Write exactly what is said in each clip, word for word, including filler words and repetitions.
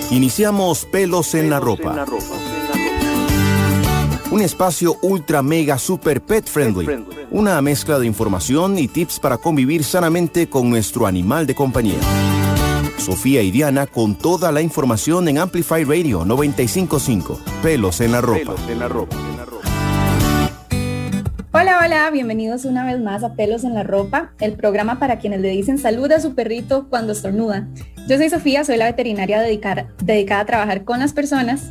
Iniciamos Pelos en la Ropa. Un espacio ultra mega super pet friendly. Una mezcla de información y tips para convivir sanamente con nuestro animal de compañía. Sofía y Diana con toda la información en Amplify Radio noventa y cinco punto cinco. Pelos en la Ropa. Hola, hola, bienvenidos una vez más a Pelos en la Ropa, el programa para quienes le dicen salud a su perrito cuando estornuda. Yo soy Sofía, soy la veterinaria dedicada, dedicada a trabajar con las personas.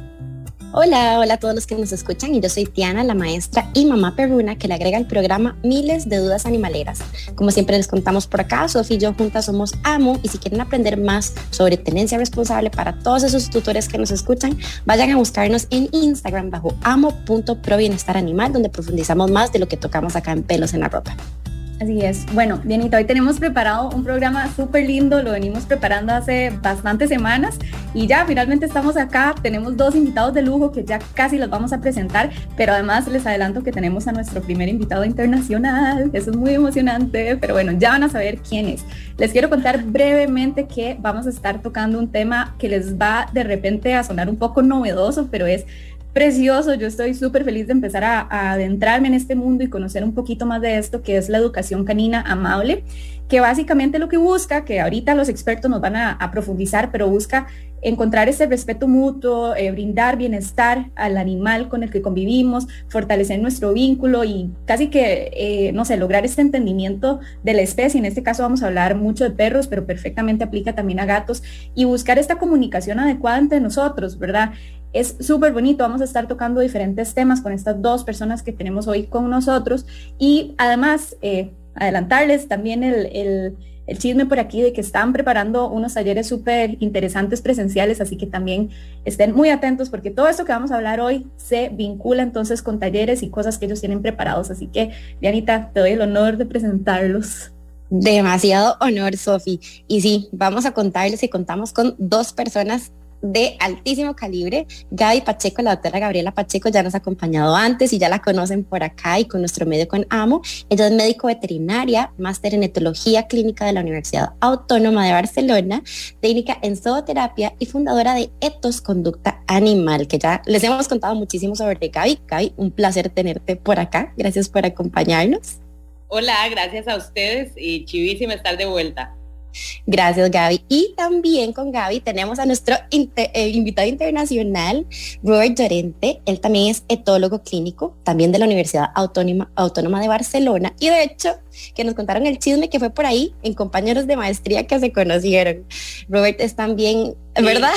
Hola, hola a todos los que nos escuchan y yo soy Tiana, la maestra y mamá perruna que le agrega al programa miles de dudas animaleras. Como siempre les contamos por acá, Sofía y yo juntas somos Amo y si quieren aprender más sobre tenencia responsable para todos esos tutores que nos escuchan, vayan a buscarnos en Instagram bajo amo punto pro bienestar animal, donde profundizamos más de lo que tocamos acá en Pelos en la Ropa. Así es. Bueno, Dianita, hoy tenemos preparado un programa súper lindo, lo venimos preparando hace bastantes semanas y ya finalmente estamos acá, tenemos dos invitados de lujo que ya casi los vamos a presentar, pero además les adelanto que tenemos a nuestro primer invitado internacional, eso es muy emocionante, pero bueno, ya van a saber quién es. Les quiero contar brevemente que vamos a estar tocando un tema que les va de repente a sonar un poco novedoso, pero es precioso. Yo estoy súper feliz de empezar a, a adentrarme en este mundo y conocer un poquito más de esto, que es la educación canina amable, que básicamente lo que busca, que ahorita los expertos nos van a, a profundizar, pero busca encontrar ese respeto mutuo, eh, brindar bienestar al animal con el que convivimos, fortalecer nuestro vínculo y casi que, eh, no sé, lograr este entendimiento de la especie. En este caso vamos a hablar mucho de perros, pero perfectamente aplica también a gatos, y buscar esta comunicación adecuada entre nosotros, ¿verdad? Es súper bonito, vamos a estar tocando diferentes temas con estas dos personas que tenemos hoy con nosotros y además eh, adelantarles también el, el, el chisme por aquí de que están preparando unos talleres súper interesantes presenciales, así que también estén muy atentos porque todo esto que vamos a hablar hoy se vincula entonces con talleres y cosas que ellos tienen preparados, así que Dianita, te doy el honor de presentarlos. Demasiado honor, Sofi. Y sí, vamos a contarles y contamos con dos personas de altísimo calibre. Gaby Pacheco, la doctora Gabriela Pacheco, ya nos ha acompañado antes y ya la conocen por acá y con nuestro medio con Amo. Ella es médico veterinaria, máster en etología clínica de la Universidad Autónoma de Barcelona, técnica en zooterapia y fundadora de Ethos Conducta Animal, que ya les hemos contado muchísimo sobre Gaby. Gaby, un placer tenerte por acá. Gracias por acompañarnos. Hola, gracias a ustedes y chivísima estar de vuelta. Gracias, Gaby. Y también con Gaby tenemos a nuestro inter, eh, invitado internacional, Robert Llorente. Él también es etólogo clínico, también de la Universidad Autónoma, Autónoma de Barcelona. Y de hecho, que nos contaron el chisme que fue por ahí en compañeros de maestría que se conocieron. Robert es también, sí. ¿verdad?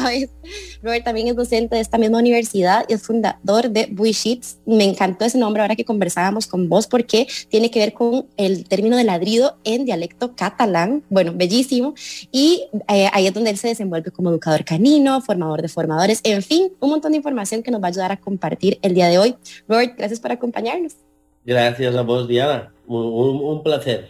Robert también es docente de esta misma universidad y es fundador de Buishits. Me encantó ese nombre ahora que conversábamos con vos porque tiene que ver con el término de ladrido en dialecto catalán. Bueno, bellísimo. Y eh, ahí es donde él se desenvuelve como educador canino, formador de formadores, en fin, un montón de información que nos va a ayudar a compartir el día de hoy. Robert, gracias por acompañarnos. Gracias a vos, Diana. Un, un, un placer.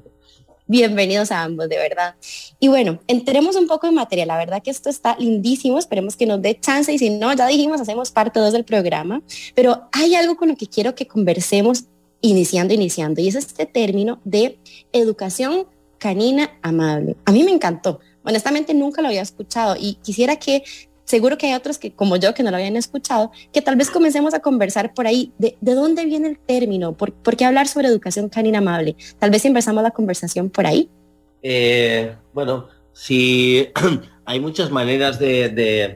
Bienvenidos a ambos, de verdad. Y bueno, entremos un poco en materia. La verdad que esto está lindísimo. Esperemos que nos dé chance y si no, ya dijimos, hacemos parte dos del programa. Pero hay algo con lo que quiero que conversemos iniciando, iniciando. Y es este término de educación canina amable. A mí me encantó. Honestamente nunca lo había escuchado y quisiera que, seguro que hay otros que como yo que no lo habían escuchado, que tal vez comencemos a conversar por ahí de, de dónde viene el término, por, por qué hablar sobre educación canina amable. Tal vez empezamos la conversación por ahí. Eh, bueno, sí, hay muchas maneras de, de,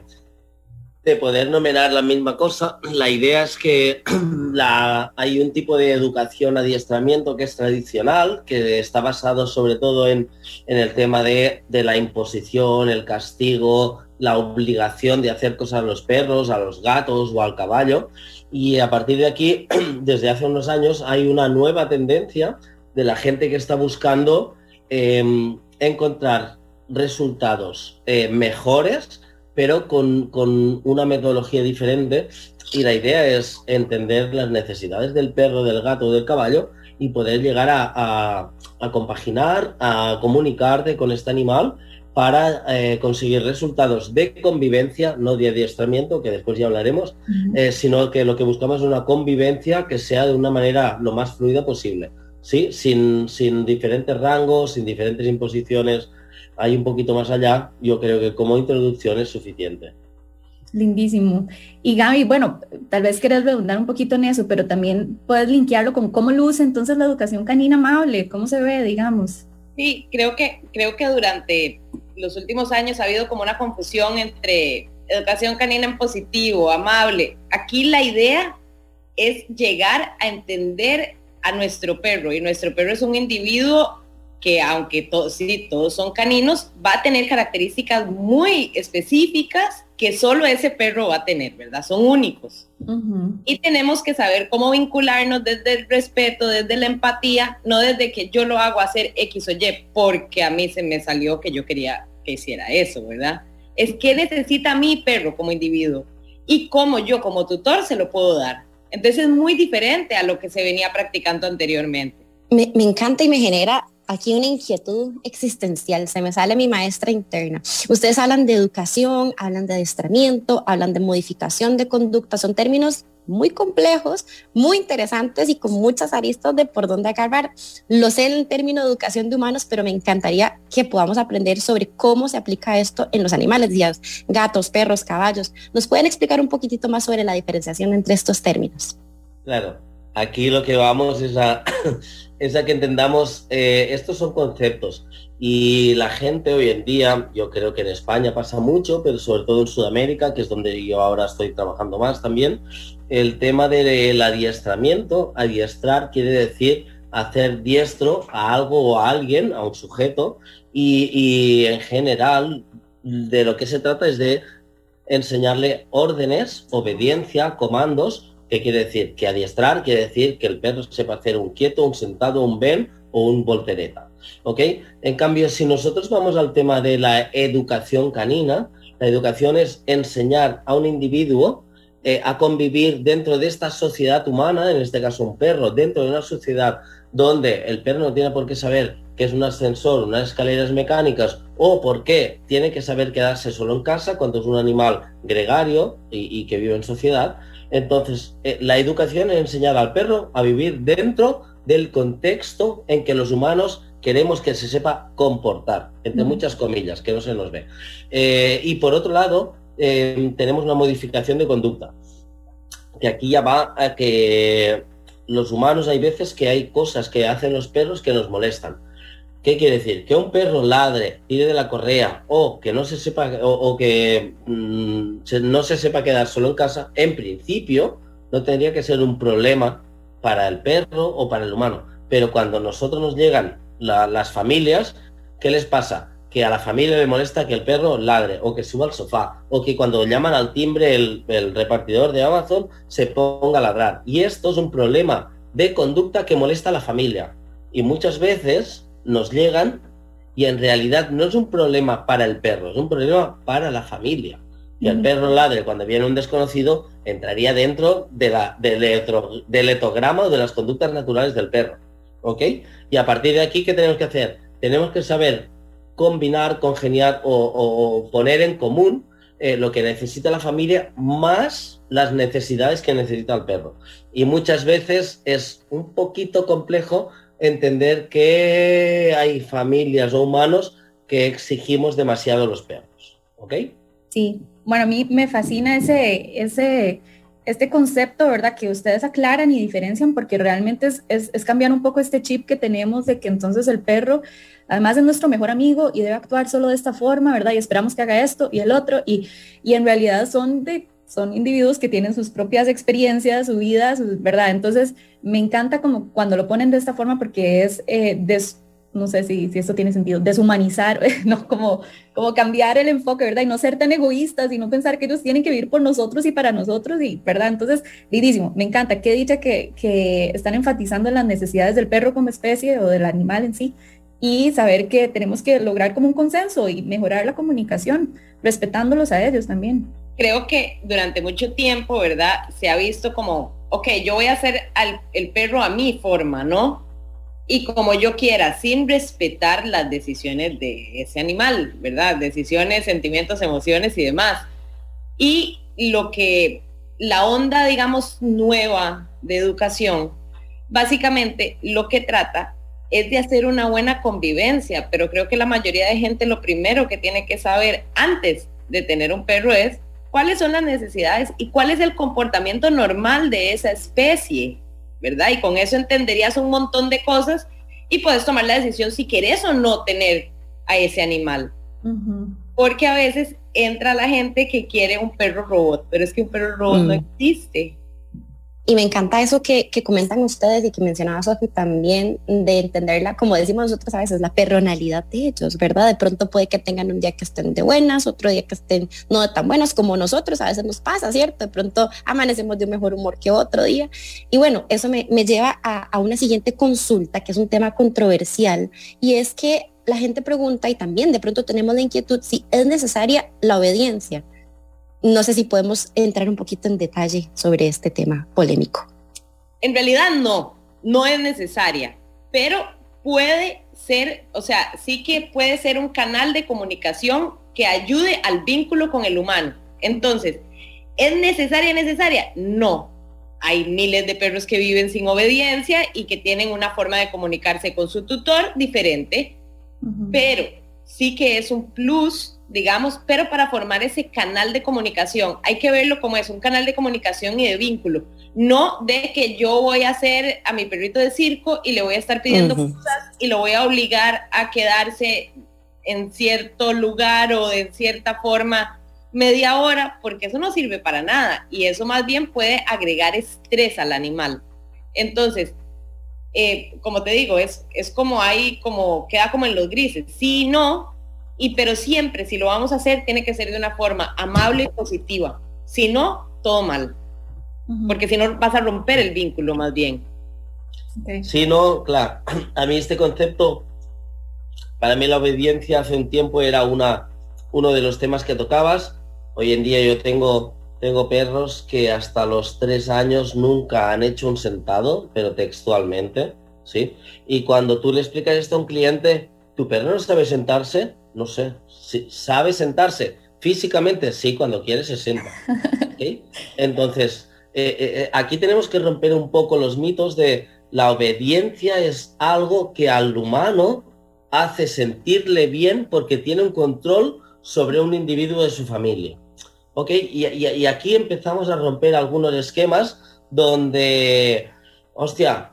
de poder nominar la misma cosa. La idea es que la, hay un tipo de educación, adiestramiento que es tradicional, que está basado sobre todo en, en el tema de, de la imposición, el castigo, la obligación de hacer cosas a los perros, a los gatos o al caballo. Y a partir de aquí, desde hace unos años, hay una nueva tendencia de la gente que está buscando eh, encontrar resultados eh, mejores, pero con, con una metodología diferente, y la idea es entender las necesidades del perro, del gato o del caballo y poder llegar a, a, a compaginar, a comunicarte con este animal para eh, conseguir resultados de convivencia, no de adiestramiento, que después ya hablaremos, uh-huh. eh, sino que lo que buscamos es una convivencia que sea de una manera lo más fluida posible, ¿sí? Sin, sin diferentes rangos, sin diferentes imposiciones, hay un poquito más allá, yo creo que como introducción es suficiente. Lindísimo. Y Gaby, bueno, tal vez querés redundar un poquito en eso, pero también puedes linkearlo con cómo luce entonces la educación canina amable, cómo se ve, digamos. Sí, creo que, creo que durante los últimos años ha habido como una confusión entre educación canina en positivo, amable. Aquí la idea es llegar a entender a nuestro perro, y nuestro perro es un individuo que, aunque todos, sí, todos son caninos, va a tener características muy específicas que solo ese perro va a tener, ¿verdad? Son únicos. Uh-huh. Y tenemos que saber cómo vincularnos desde el respeto, desde la empatía, no desde que yo lo hago hacer X o Y, porque a mí se me salió que yo quería que hiciera eso, ¿verdad? Es que necesita mi perro como individuo y cómo yo como tutor se lo puedo dar. Entonces es muy diferente a lo que se venía practicando anteriormente. Me, me encanta y me genera aquí una inquietud existencial, se me sale mi maestra interna. Ustedes hablan de educación, hablan de adiestramiento, hablan de modificación de conducta, son términos muy complejos, muy interesantes y con muchas aristas de por dónde agarrar. Lo sé en el término de educación de humanos, pero me encantaría que podamos aprender sobre cómo se aplica esto en los animales, días, gatos, perros, caballos. ¿Nos pueden explicar un poquitito más sobre la diferenciación entre estos términos? Claro, aquí lo que vamos es a, es a que entendamos, eh, estos son conceptos y la gente hoy en día, yo creo que en España pasa mucho, pero sobre todo en Sudamérica, que es donde yo ahora estoy trabajando más también, el tema del adiestramiento. Adiestrar quiere decir hacer diestro a algo o a alguien, a un sujeto, y, y en general de lo que se trata es de enseñarle órdenes, obediencia, comandos. ¿Qué quiere decir? Que adiestrar quiere decir que el perro sepa hacer un quieto, un sentado, un ven o un voltereta, ¿ok? En cambio, si nosotros vamos al tema de la educación canina, la educación es enseñar a un individuo eh, a convivir dentro de esta sociedad humana, en este caso un perro, dentro de una sociedad donde el perro no tiene por qué saber qué es un ascensor, unas escaleras mecánicas, o por qué tiene que saber quedarse solo en casa cuando es un animal gregario y, y que vive en sociedad. Entonces, eh, la educación es enseñar al perro a vivir dentro del contexto en que los humanos queremos que se sepa comportar, entre mm. muchas comillas, que no se nos ve. Eh, y por otro lado, eh, tenemos una modificación de conducta, que aquí ya va a que los humanos hay veces que hay cosas que hacen los perros que nos molestan. ¿Qué quiere decir? Que un perro ladre, tire de la correa o que no se sepa o, o que mmm, se, no se sepa quedar solo en casa, en principio no tendría que ser un problema para el perro o para el humano. Pero cuando nosotros nos llegan la, las familias, ¿qué les pasa? Que a la familia le molesta que el perro ladre o que suba al sofá o que cuando llaman al timbre el, el repartidor de Amazon se ponga a ladrar. Y esto es un problema de conducta que molesta a la familia. Y muchas veces nos llegan y en realidad no es un problema para el perro, es un problema para la familia. Y el perro ladre cuando viene un desconocido entraría dentro de la, del, etro, del etograma o de las conductas naturales del perro, ¿ok? Y a partir de aquí, ¿qué tenemos que hacer? Tenemos que saber combinar, congeniar o, o, o poner en común eh, lo que necesita la familia más las necesidades que necesita el perro. Y muchas veces es un poquito complejo entender que hay familias o humanos que exigimos demasiado a los perros, ¿ok? Sí, bueno, a mí me fascina ese, ese, este concepto, ¿verdad? Que ustedes aclaran y diferencian, porque realmente es, es, es cambiar un poco este chip que tenemos de que entonces el perro, además es nuestro mejor amigo y debe actuar solo de esta forma, ¿verdad? Y esperamos que haga esto y el otro, y, y en realidad son de... son individuos que tienen sus propias experiencias, su vida, su, ¿verdad? Entonces, me encanta como cuando lo ponen de esta forma porque es, eh, des, no sé si, si esto tiene sentido, deshumanizar, ¿no? Como, como cambiar el enfoque, ¿verdad? Y no ser tan egoístas y no pensar que ellos tienen que vivir por nosotros y para nosotros, y, ¿verdad? Entonces, lindísimo, me encanta. Qué dicha que, que están enfatizando en las necesidades del perro como especie o del animal en sí, y saber que tenemos que lograr como un consenso y mejorar la comunicación, respetándolos a ellos también. Creo que durante mucho tiempo, ¿verdad? Se ha visto como, ok, yo voy a hacer al, el perro a mi forma, ¿no? Y como yo quiera, sin respetar las decisiones de ese animal, ¿verdad? Decisiones, sentimientos, emociones y demás. Y lo que, la onda, digamos, nueva de educación, básicamente lo que trata es de hacer una buena convivencia, pero creo que la mayoría de gente lo primero que tiene que saber antes de tener un perro es cuáles son las necesidades y cuál es el comportamiento normal de esa especie, ¿verdad? Y con eso entenderías un montón de cosas y puedes tomar la decisión si querés o no tener a ese animal. Uh-huh. Porque a veces entra la gente que quiere un perro robot, pero es que un perro robot mm. no existe. Y me encanta eso que, que comentan ustedes y que mencionaba Sofi también, de entenderla, como decimos nosotros a veces, la personalidad de ellos, ¿verdad? De pronto puede que tengan un día que estén de buenas, otro día que estén no de tan buenas como nosotros, a veces nos pasa, ¿cierto? De pronto amanecemos de un mejor humor que otro día. Y bueno, eso me, me lleva a, a una siguiente consulta, que es un tema controversial, y es que la gente pregunta, y también de pronto tenemos la inquietud, si es necesaria la obediencia. No sé si podemos entrar un poquito en detalle sobre este tema polémico. En realidad no, no es necesaria, pero puede ser, o sea, sí que puede ser un canal de comunicación que ayude al vínculo con el humano. Entonces, ¿es necesaria, necesaria? No. Hay miles de perros que viven sin obediencia y que tienen una forma de comunicarse con su tutor diferente, uh-huh. pero sí que es un plus, digamos, pero para formar ese canal de comunicación hay que verlo como es un canal de comunicación y de vínculo, no de que yo voy a hacer a mi perrito de circo y le voy a estar pidiendo uh-huh. cosas y lo voy a obligar a quedarse en cierto lugar o de cierta forma media hora, porque eso no sirve para nada y eso más bien puede agregar estrés al animal. Entonces, eh, como te digo, es, es como hay, como queda como en los grises, sí, no. Y pero siempre, si lo vamos a hacer, tiene que ser de una forma amable y positiva. Si no, todo mal. Uh-huh. Porque si no, vas a romper el vínculo más bien. Okay. Si no, claro, a mí este concepto, para mí la obediencia hace un tiempo era una, uno de los temas que tocabas. Hoy en día yo tengo, tengo perros que hasta los tres años nunca han hecho un sentado, pero textualmente, ¿sí? Y cuando tú le explicas esto a un cliente, ¿tu perro no sabe sentarse? No sé, sí, ¿sabe sentarse? Físicamente, sí, cuando quiere se sienta. ¿Okay? Entonces, eh, eh, aquí tenemos que romper un poco los mitos de la obediencia es algo que al humano hace sentirle bien porque tiene un control sobre un individuo de su familia. ¿Ok? Y, y, y aquí empezamos a romper algunos esquemas donde, hostia,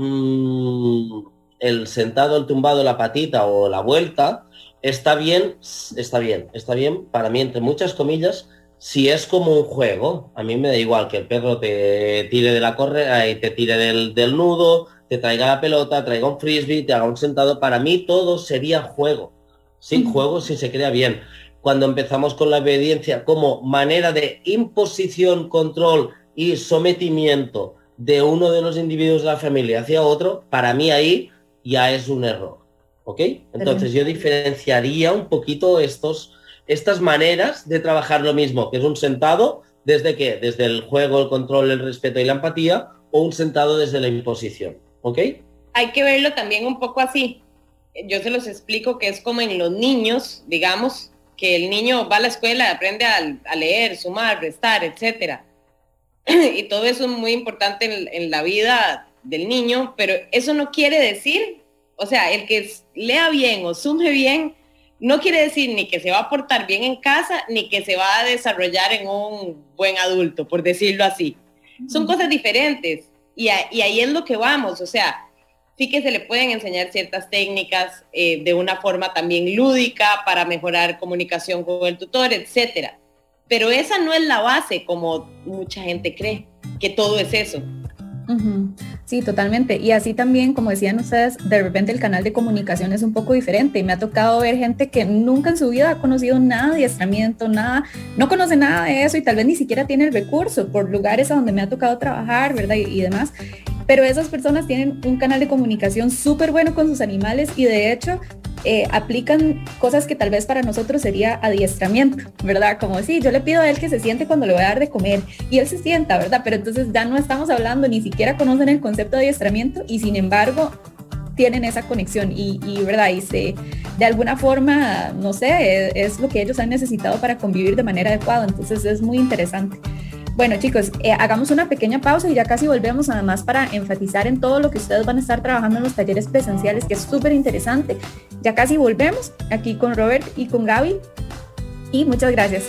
mmm, el sentado, el tumbado, la patita o la vuelta, está bien, está bien, está bien, para mí, entre muchas comillas, si es como un juego. A mí me da igual que el perro te tire de la correa y te tire del, del nudo, te traiga la pelota, traiga un frisbee, te haga un sentado. Para mí todo sería juego. Sí, uh-huh. juego si se crea bien. Cuando empezamos con la obediencia como manera de imposición, control y sometimiento de uno de los individuos de la familia hacia otro, para mí ahí ya es un error. ¿Ok? Entonces yo diferenciaría un poquito estos, estas maneras de trabajar lo mismo, que es un sentado desde qué, desde el juego, el control, el respeto y la empatía, o un sentado desde la imposición. ¿Ok? Hay que verlo también un poco así. Yo se los explico que es como en los niños, digamos, que el niño va a la escuela, aprende a, a leer, sumar, restar, etcétera. Y todo eso es muy importante en, en la vida del niño, pero eso no quiere decir, o sea, el que lea bien o sume bien, no quiere decir ni que se va a portar bien en casa, ni que se va a desarrollar en un buen adulto, por decirlo así. Son cosas diferentes y, a, y ahí es lo que vamos, o sea, sí que se le pueden enseñar ciertas técnicas eh, de una forma también lúdica para mejorar comunicación con el tutor, etcétera. Pero esa no es la base, como mucha gente cree, que todo es eso. Uh-huh. Sí, totalmente. Y así también, como decían ustedes, de repente el canal de comunicación es un poco diferente. Y me ha tocado ver gente que nunca en su vida ha conocido nada de adiestramiento, nada, no conoce nada de eso y tal vez ni siquiera tiene el recurso por lugares a donde me ha tocado trabajar, ¿verdad? Y, y demás. Pero esas personas tienen un canal de comunicación súper bueno con sus animales y de hecho eh, aplican cosas que tal vez para nosotros sería adiestramiento, ¿verdad? Como decir, yo le pido a él que se siente cuando le voy a dar de comer y él se sienta, ¿verdad? Pero entonces ya no estamos hablando, ni siquiera conocen el concepto de adiestramiento y sin embargo tienen esa conexión y, y ¿verdad? Y se, de alguna forma, no sé, es, es lo que ellos han necesitado para convivir de manera adecuada, entonces es muy interesante. Bueno, chicos, eh, hagamos una pequeña pausa y ya casi volvemos, además para enfatizar en todo lo que ustedes van a estar trabajando en los talleres presenciales, que es súper interesante. Ya casi volvemos aquí con Robert y con Gaby, y muchas gracias.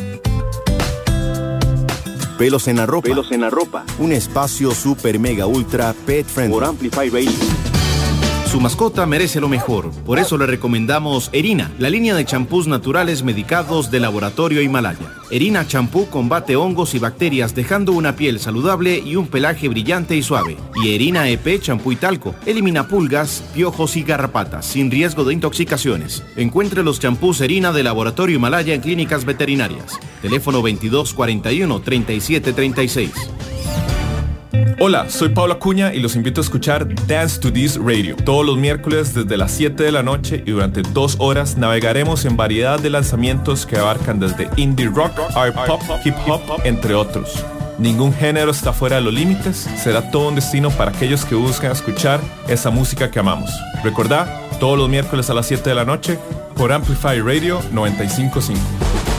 Pelos en la ropa. Pelos en la ropa. Un espacio super mega ultra pet friendly Por Amplify Radio. Su mascota merece lo mejor, por eso le recomendamos Erina, la línea de champús naturales medicados de Laboratorio Himalaya. Erina champú combate hongos y bacterias, dejando una piel saludable y un pelaje brillante y suave. Y Erina E P champú y talco elimina pulgas, piojos y garrapatas sin riesgo de intoxicaciones. Encuentre los champús Erina de Laboratorio Himalaya en clínicas veterinarias. Teléfono veintidós cuarenta y uno, treinta y siete treinta y seis. Hola, soy Pablo Acuña y los invito a escuchar Dance to This Radio. Todos los miércoles desde las siete de la noche y durante dos horas navegaremos en variedad de lanzamientos que abarcan desde indie rock, art pop, hip hop, entre otros. Ningún género está fuera de los límites, será todo un destino para aquellos que buscan escuchar esa música que amamos. Recordá, todos los miércoles a las siete de la noche por Amplify Radio noventa y cinco punto cinco.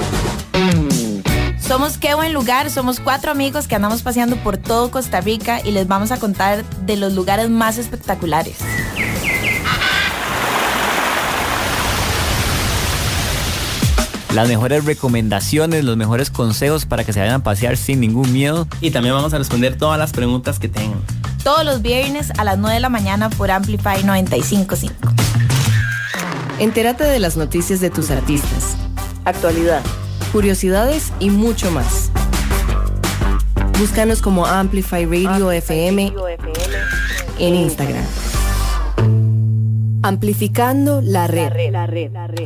Somos Qué Buen Lugar, somos cuatro amigos que andamos paseando por todo Costa Rica y les vamos a contar de los lugares más espectaculares. Las mejores recomendaciones, los mejores consejos para que se vayan a pasear sin ningún miedo. Y también vamos a responder todas las preguntas que tengan. Todos los viernes a las nueve de la mañana por Amplify noventa y cinco punto cinco. Entérate de las noticias de tus artistas, actualidad, curiosidades y mucho más. Búscanos como Amplify Radio F M en Instagram. Amplificando la red. La red, la red, la red.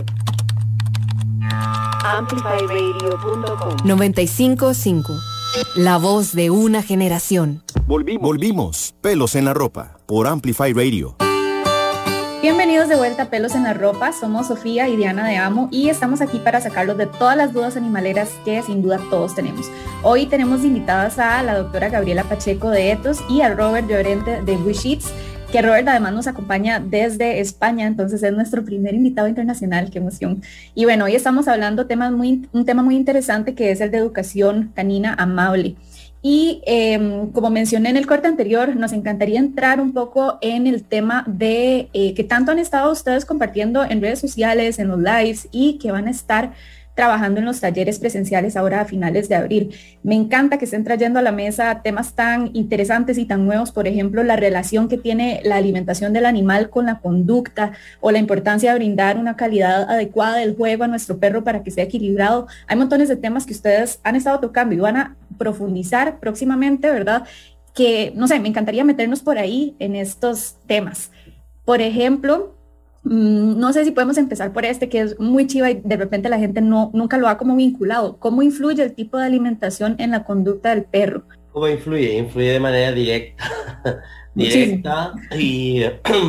amplify radio punto com. noventa y cinco punto cinco. La voz de una generación. Volvimos. Volvimos. Pelos en la ropa por Amplify Radio. Bienvenidos de vuelta a Pelos en la Ropa, somos Sofía y Diana de Amo y estamos aquí para sacarlos de todas las dudas animaleras que sin duda todos tenemos. Hoy tenemos invitadas a la doctora Gabriela Pacheco de Ethos y a Robert Llorente de Wish Eats, que Robert además nos acompaña desde España, entonces es nuestro primer invitado internacional, qué emoción. Y bueno, hoy estamos hablando temas muy, un tema muy interesante que es el de educación canina amable. Y eh, como mencioné en el corte anterior, nos encantaría entrar un poco en el tema de eh, que tanto han estado ustedes compartiendo en redes sociales, en los lives y que van a estar trabajando en los talleres presenciales ahora a finales de abril. Me encanta que estén trayendo a la mesa temas tan interesantes y tan nuevos, por ejemplo, la relación que tiene la alimentación del animal con la conducta o la importancia de brindar una calidad adecuada del juego a nuestro perro para que sea equilibrado. Hay montones de temas que ustedes han estado tocando y van a profundizar próximamente, ¿verdad? Que, no sé, me encantaría meternos por ahí en estos temas. Por ejemplo, no sé si podemos empezar por este, que es muy chiva y de repente la gente no, nunca lo ha como vinculado. ¿Cómo influye el tipo de alimentación en la conducta del perro? ¿Cómo influye? Influye de manera directa. directa y...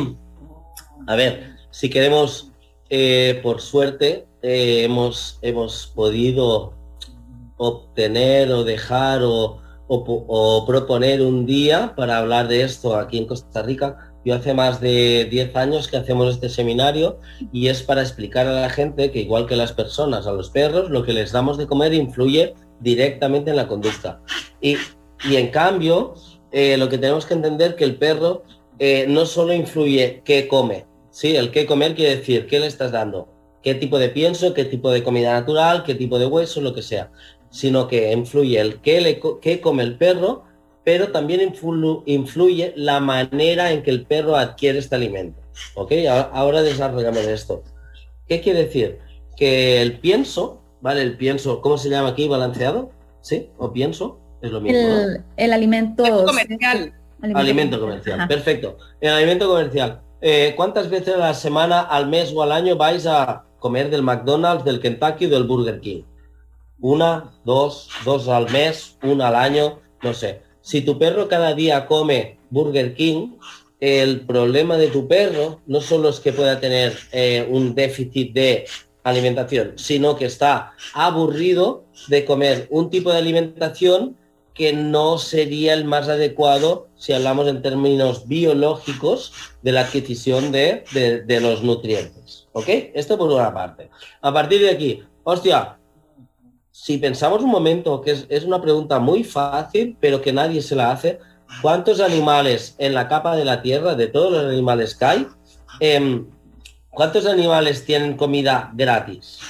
a ver, si queremos, eh, por suerte, eh, hemos, hemos podido obtener o dejar o, o, o proponer un día para hablar de esto aquí en Costa Rica. Yo hace más de diez años que hacemos este seminario y es para explicar a la gente que igual que las personas, a los perros, lo que les damos de comer influye directamente en la conducta. Y, y en cambio, eh, lo que tenemos que entender que el perro eh, no solo influye qué come, ¿sí? El qué comer quiere decir qué le estás dando, qué tipo de pienso, qué tipo de comida natural, qué tipo de hueso, lo que sea, sino que influye el qué, le, qué come el perro, pero también influ, influye la manera en que el perro adquiere este alimento. ¿Ok? Ahora desarrollamos esto. ¿Qué quiere decir? Que el pienso, ¿vale? El pienso, ¿cómo se llama aquí? ¿Balanceado? ¿Sí? ¿O pienso? Es lo mismo, El, ¿no? el alimento... comercial. Alimento, alimento comercial, Ajá. Perfecto. El alimento comercial. Eh, ¿Cuántas veces a la semana, al mes o al año vais a comer del McDonald's, del Kentucky o del Burger King? Una, dos, dos al mes, una al año, no sé. Si tu perro cada día come Burger King, el problema de tu perro no solo es que pueda tener eh, un déficit de alimentación, sino que está aburrido de comer un tipo de alimentación que no sería el más adecuado si hablamos en términos biológicos de la adquisición de, de, de los nutrientes. ¿Ok? Esto por una parte. A partir de aquí, hostia, si pensamos un momento, que es, es una pregunta muy fácil, pero que nadie se la hace, ¿cuántos animales en la capa de la Tierra, de todos los animales que hay, eh, cuántos animales tienen comida gratis?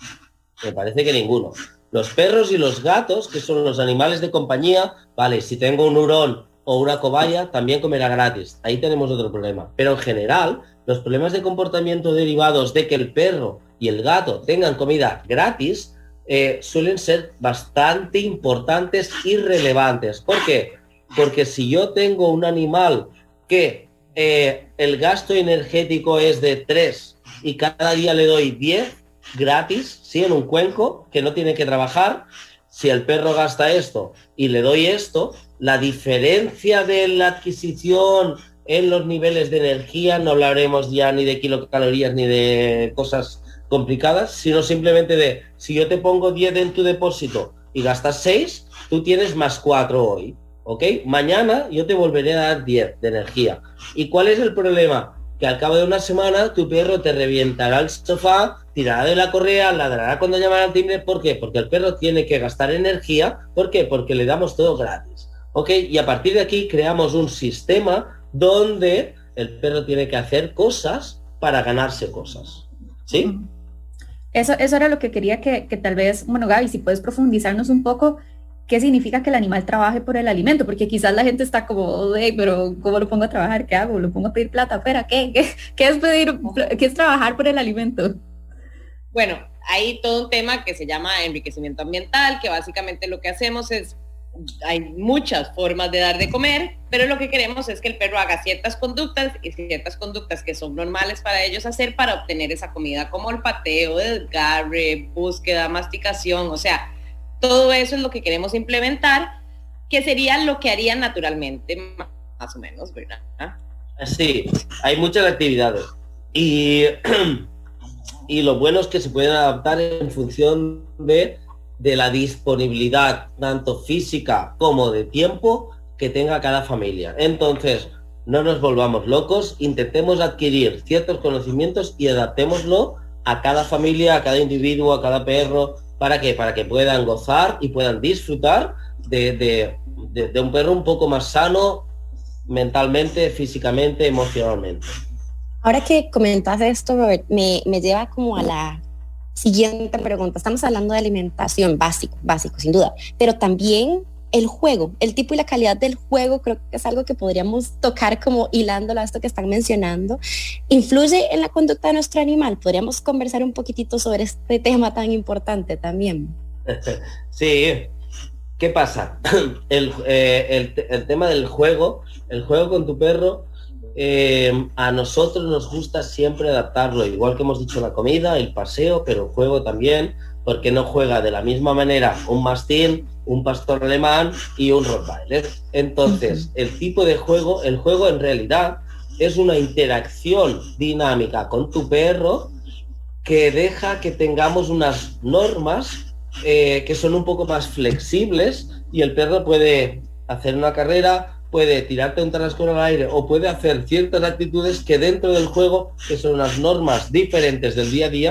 Me parece que ninguno. Los perros y los gatos, que son los animales de compañía, vale, si tengo un hurón o una cobaya, también comerá gratis. Ahí tenemos otro problema. Pero en general, los problemas de comportamiento derivados de que el perro y el gato tengan comida gratis eh, suelen ser bastante importantes y relevantes. ¿Por qué? Porque si yo tengo un animal que eh, el gasto energético es de tres y cada día le doy diez gratis, ¿sí? En un cuenco que no tiene que trabajar, si el perro gasta esto y le doy esto, la diferencia de la adquisición en los niveles de energía, no hablaremos ya ni de kilocalorías ni de cosas complicadas, sino simplemente de, si yo te pongo diez en tu depósito y gastas seis, tú tienes más cuatro hoy, ¿ok? Mañana yo te volveré a dar diez de energía. ¿Y cuál es el problema? Que al cabo de una semana tu perro te revientará el sofá, tirará de la correa, ladrará cuando llaman al timbre. ¿Por qué? Porque el perro tiene que gastar energía. ¿Por qué? Porque le damos todo gratis, ¿ok? Y a partir de aquí creamos un sistema donde el perro tiene que hacer cosas para ganarse cosas, ¿sí? Eso, eso era lo que quería que, que tal vez, bueno, Gaby, si puedes profundizarnos un poco, ¿qué significa que el animal trabaje por el alimento? Porque quizás la gente está como, hey, pero ¿cómo lo pongo a trabajar? ¿Qué hago? ¿Lo pongo a pedir plata afuera? ¿Qué? ¿Qué, qué es pedir? ¿Qué es trabajar por el alimento? Bueno, hay todo un tema que se llama enriquecimiento ambiental, que básicamente lo que hacemos es, hay muchas formas de dar de comer, pero lo que queremos es que el perro haga ciertas conductas y ciertas conductas que son normales para ellos hacer para obtener esa comida, como olfateo, desgarre, búsqueda, masticación, o sea, todo eso es lo que queremos implementar, que sería lo que harían naturalmente, más o menos, ¿verdad? Sí, hay muchas actividades. Y, y lo bueno es que se pueden adaptar en función de, de la disponibilidad, tanto física como de tiempo, que tenga cada familia. Entonces, no nos volvamos locos, intentemos adquirir ciertos conocimientos y adaptémoslo a cada familia, a cada individuo, a cada perro. ¿Para qué? Para que puedan gozar y puedan disfrutar de, de, de, de un perro un poco más sano mentalmente, físicamente, emocionalmente. Ahora que comentas esto, Robert, me, me lleva como a la siguiente pregunta. Estamos hablando de alimentación, básico, básico, sin duda, pero también el juego, el tipo y la calidad del juego, creo que es algo que podríamos tocar como hilándolo a esto que están mencionando. ¿Influye en la conducta de nuestro animal? Podríamos conversar un poquitito sobre este tema tan importante también. Sí, ¿qué pasa? El, eh, el, el tema del juego, el juego con tu perro, eh, a nosotros nos gusta siempre adaptarlo, igual que hemos dicho la comida, el paseo, pero el juego también, porque no juega de la misma manera un mastín, un pastor alemán y un rottweiler. Entonces, el tipo de juego, el juego en realidad es una interacción dinámica con tu perro que deja que tengamos unas normas eh, que son un poco más flexibles y el perro puede hacer una carrera, puede tirarte un tarascón al aire o puede hacer ciertas actitudes que dentro del juego, que son unas normas diferentes del día a día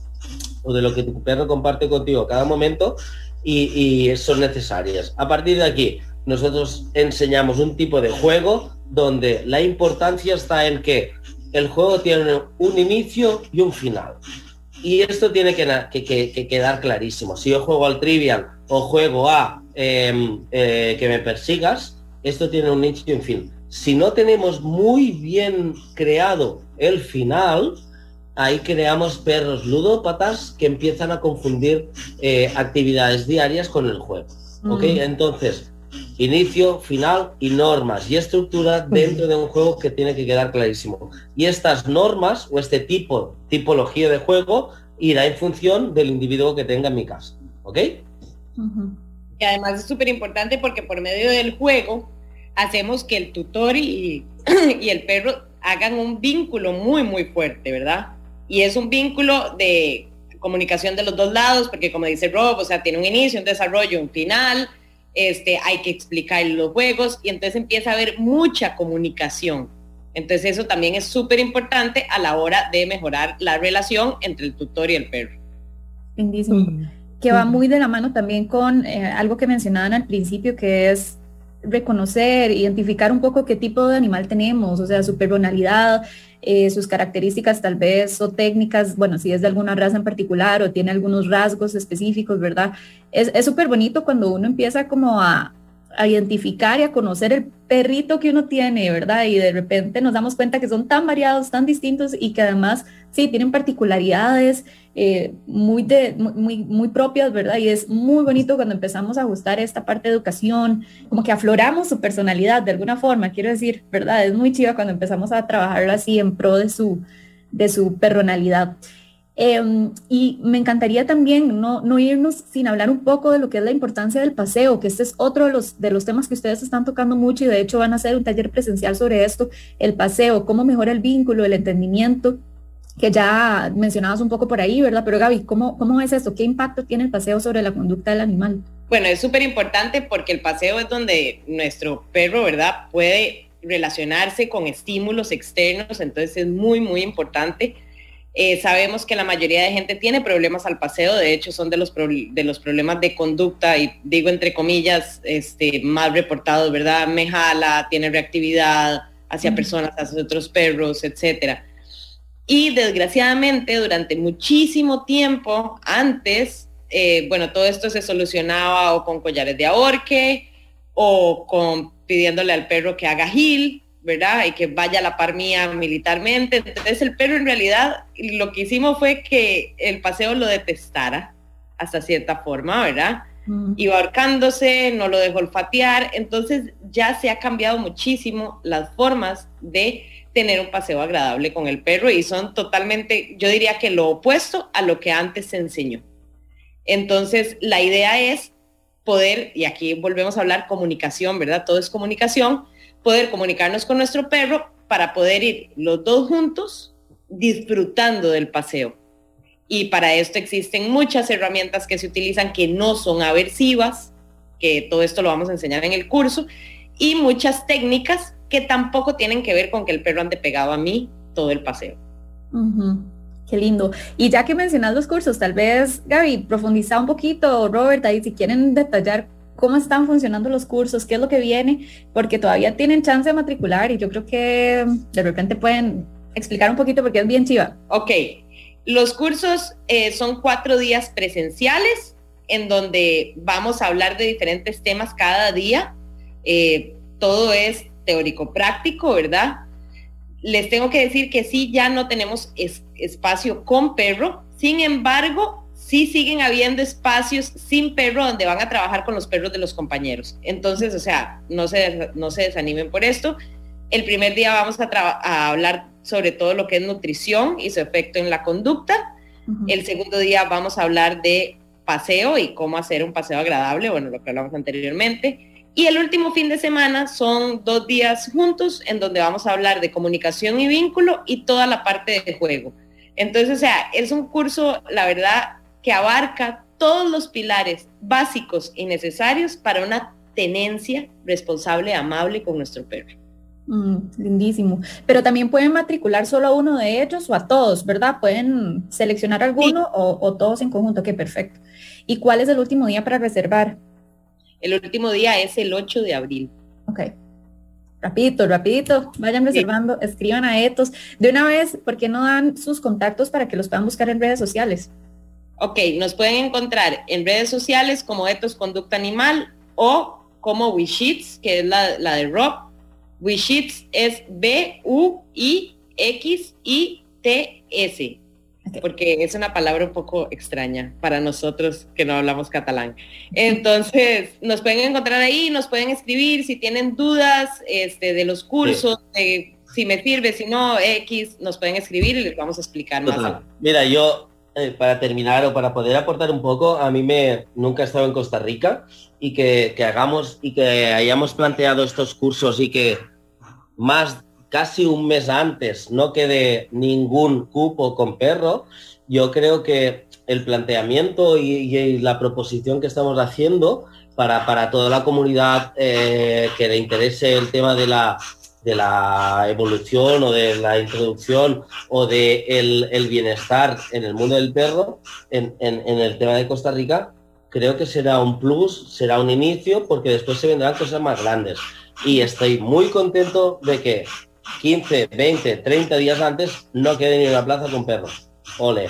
o de lo que tu perro comparte contigo cada momento, y, y son necesarias. A partir de aquí, nosotros enseñamos un tipo de juego donde la importancia está en que el juego tiene un inicio y un final. Y esto tiene que, que, que, que quedar clarísimo. Si yo juego al Trivial o juego a eh, eh, que me persigas, esto tiene un inicio y un fin. Si no tenemos muy bien creado el final, ahí creamos perros ludópatas que empiezan a confundir eh, actividades diarias con el juego. ¿Ok? Mm. Entonces, inicio, final y normas y estructura dentro de un juego que tiene que quedar clarísimo. Y estas normas o este tipo, tipología de juego irá en función del individuo que tenga en mi casa. ¿Ok? Uh-huh. Y además es súper importante porque por medio del juego hacemos que el tutor y, y el perro hagan un vínculo muy, muy fuerte, ¿verdad? Y es un vínculo de comunicación de los dos lados, porque como dice Rob, o sea, tiene un inicio, un desarrollo, un final, este, hay que explicar los juegos, y entonces empieza a haber mucha comunicación. Entonces eso también es súper importante a la hora de mejorar la relación entre el tutor y el perro. Lindísimo. Mm. que va muy de la mano también con eh, algo que mencionaban al principio, que es reconocer, identificar un poco qué tipo de animal tenemos, o sea, su personalidad, eh, sus características tal vez o técnicas, bueno, si es de alguna raza en particular o tiene algunos rasgos específicos, ¿verdad? Es súper bonito cuando uno empieza como a, a identificar y a conocer el perrito que uno tiene, ¿verdad? Y de repente nos damos cuenta que son tan variados, tan distintos y que además, sí, tienen particularidades eh, muy, de, muy, muy propias, ¿verdad? Y es muy bonito cuando empezamos a ajustar esta parte de educación, como que afloramos su personalidad de alguna forma, quiero decir, ¿verdad? Es muy chiva cuando empezamos a trabajarlo así en pro de su, de su personalidad. Eh, y me encantaría también no, no irnos sin hablar un poco de lo que es la importancia del paseo, que este es otro de los, de los temas que ustedes están tocando mucho y de hecho van a hacer un taller presencial sobre esto, el paseo, cómo mejora el vínculo, el entendimiento, que ya mencionabas un poco por ahí, ¿verdad? Pero Gaby, ¿cómo, cómo es esto? ¿Qué impacto tiene el paseo sobre la conducta del animal? Bueno, es súper importante porque el paseo es donde nuestro perro, ¿verdad?, puede relacionarse con estímulos externos, entonces es muy, muy importante. Eh, sabemos que la mayoría de gente tiene problemas al paseo, de hecho son de los, pro, de los problemas de conducta, y digo entre comillas, este, más reportados, ¿verdad? Me jala, tiene reactividad hacia mm. personas, hacia otros perros, etcétera. Y desgraciadamente durante muchísimo tiempo antes, eh, bueno, todo esto se solucionaba o con collares de ahorque o con pidiéndole al perro que haga heel, ¿verdad? Y que vaya a la par mía militarmente. Entonces el perro en realidad lo que hicimos fue que el paseo lo detestara hasta cierta forma, ¿verdad? Mm. Iba ahorcándose, no lo dejó olfatear, entonces ya se ha cambiado muchísimo las formas de tener un paseo agradable con el perro y son totalmente, yo diría que lo opuesto a lo que antes se enseñó. Entonces la idea es poder, y aquí volvemos a hablar comunicación, ¿verdad? Todo es comunicación, poder comunicarnos con nuestro perro para poder ir los dos juntos disfrutando del paseo. Y para esto existen muchas herramientas que se utilizan que no son aversivas, que todo esto lo vamos a enseñar en el curso, y muchas técnicas que tampoco tienen que ver con que el perro ande pegado a mí todo el paseo. Uh-huh. Qué lindo. Y ya que mencionas los cursos, tal vez, Gaby, profundiza un poquito, Robert, ahí si quieren detallar cómo están funcionando los cursos, qué es lo que viene, porque todavía tienen chance de matricular y yo creo que de repente pueden explicar un poquito porque es bien chiva. Ok, los cursos eh, son cuatro días presenciales en donde vamos a hablar de diferentes temas cada día. Eh, todo es teórico-práctico, ¿verdad? Les tengo que decir que sí, ya no tenemos es, espacio con perro, sin embargo, sí siguen habiendo espacios sin perro donde van a trabajar con los perros de los compañeros. Entonces, o sea, no se, no se desanimen por esto. El primer día vamos a, a hablar sobre todo lo que es nutrición y su efecto en la conducta. Uh-huh. El segundo día vamos a hablar de paseo y cómo hacer un paseo agradable, bueno, lo que hablamos anteriormente. Y el último fin de semana son dos días juntos en donde vamos a hablar de comunicación y vínculo y toda la parte de juego. Entonces, o sea, es un curso, la verdad, que abarca todos los pilares básicos y necesarios para una tenencia responsable, amable con nuestro perro. Mm, lindísimo. Pero también pueden matricular solo a uno de ellos o a todos, ¿verdad? Pueden seleccionar alguno sí. o, o todos en conjunto. Qué perfecto. ¿Y cuál es el último día para reservar? El último día es el ocho de abril. Ok. Rapidito, rapidito. Vayan reservando, sí. Escriban a Ethos. De una vez, ¿por qué no dan sus contactos para que los puedan buscar en redes sociales? Ok, nos pueden encontrar en redes sociales como Ethos Conducta Animal o como Wishits, que es la, la de Rob. Wishits es B U I X I T S. Okay. Porque es una palabra un poco extraña para nosotros que no hablamos catalán. Entonces, nos pueden encontrar ahí, nos pueden escribir si tienen dudas este, de los cursos, sí. de si me sirve, si no, X, nos pueden escribir y les vamos a explicar Total. más. Mira, yo, eh, para terminar o para poder aportar un poco, a mí me nunca he estado en Costa Rica y que, que hagamos y que hayamos planteado estos cursos y que más casi un mes antes no quede ningún cupo con perro, yo creo que el planteamiento y, y la proposición que estamos haciendo para, para toda la comunidad eh, que le interese el tema de la, de la evolución o de la introducción o de el, el bienestar en el mundo del perro, en, en, en el tema de Costa Rica, creo que será un plus, será un inicio, porque después se vendrán cosas más grandes. Y estoy muy contento de que quince, veinte, treinta días antes no quede ni una plaza con perros. Ole.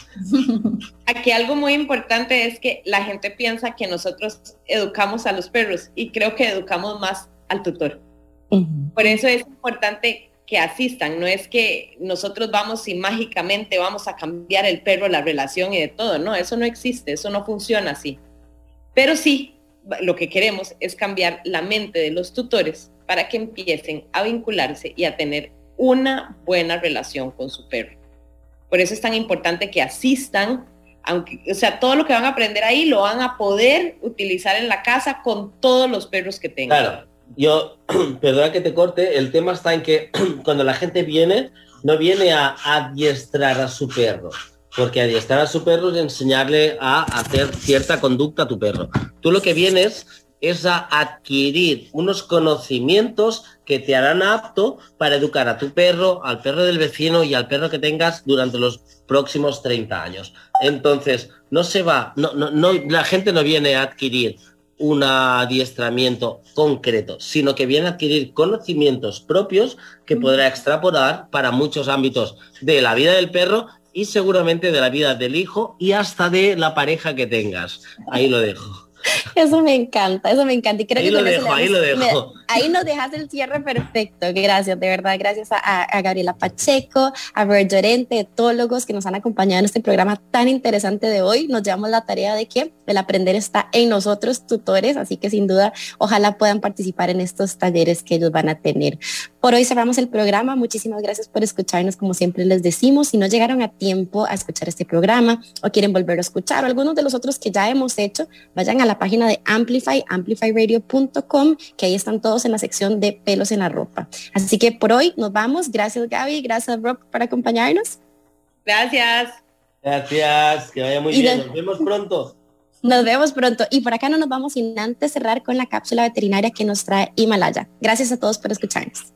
Aquí algo muy importante es que la gente piensa que nosotros educamos a los perros y creo que educamos más al tutor. Uh-huh. Por eso es importante que asistan, no es que nosotros vamos y mágicamente vamos a cambiar el perro, la relación y de todo, no, eso no existe, eso no funciona así. Pero sí, lo que queremos es cambiar la mente de los tutores para que empiecen a vincularse y a tener una buena relación con su perro. Por eso es tan importante que asistan, aunque, o sea, todo lo que van a aprender ahí lo van a poder utilizar en la casa con todos los perros que tengan. Claro, yo, perdona que te corte, el tema está en que cuando la gente viene, no viene a adiestrar a su perro, porque adiestrar a su perro es enseñarle a hacer cierta conducta a tu perro. Tú lo que vienes es a adquirir unos conocimientos que te harán apto para educar a tu perro, al perro del vecino y al perro que tengas durante los próximos treinta años. Entonces, no se va, no, no, no, la gente no viene a adquirir un adiestramiento concreto, sino que viene a adquirir conocimientos propios que podrá extrapolar para muchos ámbitos de la vida del perro y seguramente de la vida del hijo y hasta de la pareja que tengas. Ahí lo dejo. Eso me encanta, eso me encanta. Y creo ahí que lo con dejo, eso ahí damos, lo dejo. Me, ahí nos dejas el cierre perfecto. Gracias, de verdad. Gracias a, a Gabriela Pacheco, a Robert Llorente, etólogos que nos han acompañado en este programa tan interesante de hoy. Nos llevamos la tarea de que el aprender está en nosotros, tutores, así que sin duda, ojalá puedan participar en estos talleres que ellos van a tener. Por hoy cerramos el programa. Muchísimas gracias por escucharnos, como siempre les decimos. Si no llegaron a tiempo a escuchar este programa o quieren volver a escuchar o algunos de los otros que ya hemos hecho, vayan a la página de Amplify, amplify radio punto com, que ahí están todos en la sección de pelos en la ropa. Así que por hoy nos vamos. Gracias, Gaby. Gracias, Rob, por acompañarnos. Gracias. Gracias. Que vaya muy y bien. De... Nos vemos pronto. Nos vemos pronto. Y por acá no nos vamos sin antes cerrar con la cápsula veterinaria que nos trae Himalaya. Gracias a todos por escucharnos.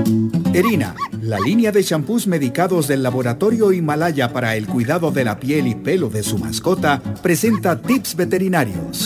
Erina, la línea de champús medicados del laboratorio Himalaya para el cuidado de la piel y pelo de su mascota, presenta tips veterinarios.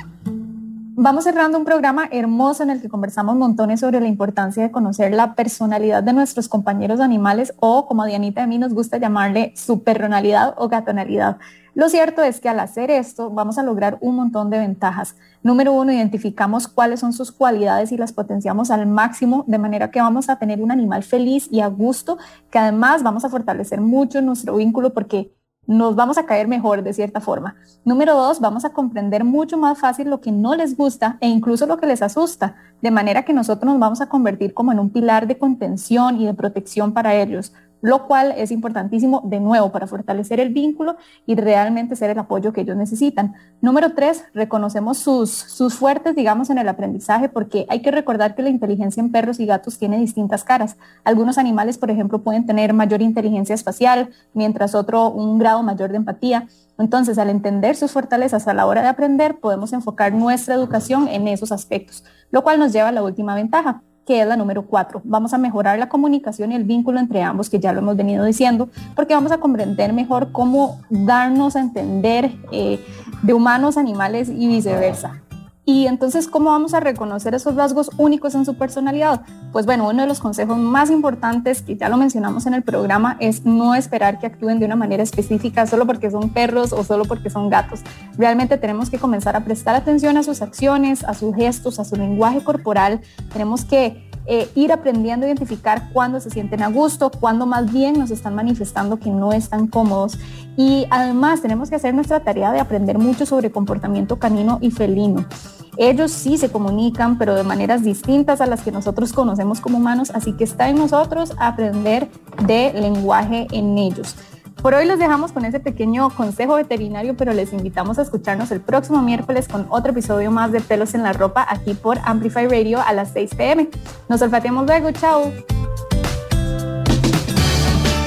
Vamos cerrando un programa hermoso en el que conversamos montones sobre la importancia de conocer la personalidad de nuestros compañeros animales o, como a Dianita y a mí nos gusta llamarle, su perronalidad o gatonalidad. Lo cierto es que al hacer esto vamos a lograr un montón de ventajas. Número uno, identificamos cuáles son sus cualidades y las potenciamos al máximo, de manera que vamos a tener un animal feliz y a gusto, que además vamos a fortalecer mucho nuestro vínculo porque nos vamos a caer mejor de cierta forma. Número dos, vamos a comprender mucho más fácil lo que no les gusta e incluso lo que les asusta, de manera que nosotros nos vamos a convertir como en un pilar de contención y de protección para ellos, lo cual es importantísimo de nuevo para fortalecer el vínculo y realmente ser el apoyo que ellos necesitan. Número tres, reconocemos sus, sus fuertes, digamos, en el aprendizaje, porque hay que recordar que la inteligencia en perros y gatos tiene distintas caras. Algunos animales, por ejemplo, pueden tener mayor inteligencia espacial, mientras otro un grado mayor de empatía. Entonces, al entender sus fortalezas a la hora de aprender, podemos enfocar nuestra educación en esos aspectos, lo cual nos lleva a la última ventaja, que es la número cuatro. Vamos a mejorar la comunicación y el vínculo entre ambos, que ya lo hemos venido diciendo, porque vamos a comprender mejor cómo darnos a entender eh, de humanos, animales y viceversa. Y entonces, ¿cómo vamos a reconocer esos rasgos únicos en su personalidad? Pues bueno, uno de los consejos más importantes, que ya lo mencionamos en el programa, es no esperar que actúen de una manera específica solo porque son perros o solo porque son gatos. Realmente tenemos que comenzar a prestar atención a sus acciones, a sus gestos, a su lenguaje corporal. Tenemos que Eh, ir aprendiendo a identificar cuándo se sienten a gusto, cuándo más bien nos están manifestando que no están cómodos. Y además tenemos que hacer nuestra tarea de aprender mucho sobre comportamiento canino y felino. Ellos sí se comunican, pero de maneras distintas a las que nosotros conocemos como humanos, así que está en nosotros aprender de lenguaje en ellos. Por hoy los dejamos con ese pequeño consejo veterinario, pero les invitamos a escucharnos el próximo miércoles con otro episodio más de Pelos en la Ropa aquí por Amplify Radio a las seis p m Nos olfateamos luego, chao.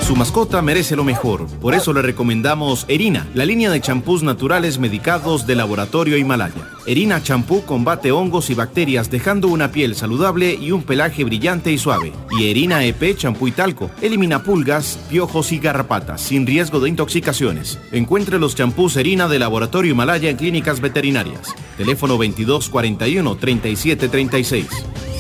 Su mascota merece lo mejor, por eso le recomendamos Erina, la línea de champús naturales medicados de Laboratorio Himalaya. Erina Champú combate hongos y bacterias dejando una piel saludable y un pelaje brillante y suave. Y Erina E P Champú y Talco elimina pulgas, piojos y garrapatas sin riesgo de intoxicaciones. Encuentre los champús Erina de Laboratorio Himalaya en clínicas veterinarias. Teléfono veintidós cuarenta y uno, treinta y siete treinta y seis.